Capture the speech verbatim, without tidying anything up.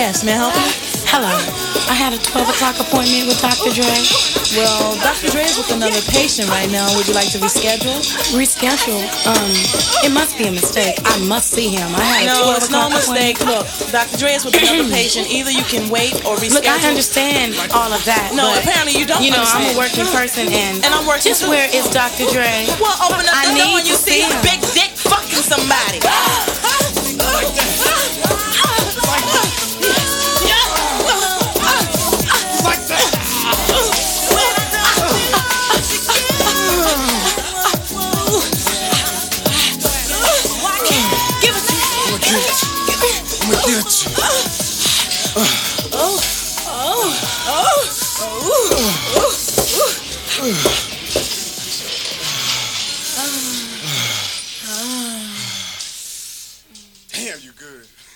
Yes, may I help you? Hello. I had a twelve o'clock appointment with Doctor Dre. Well, Doctor Dre is with another patient right now. Would you like to reschedule? Reschedule? Um, it must be a mistake. I must see him. I had a No, twelve it's no o'clock mistake. appointment. Look, Doctor Dre is with another patient. Either you can wait or reschedule. Look, I understand all of that. No, but, apparently you don't You know, understand. I'm a working person, and, And I'm working just too. where is Doctor Dre? Well, open up I the door need and you to see see his him. big dick fucking somebody. I'ma get you. Damn, you good.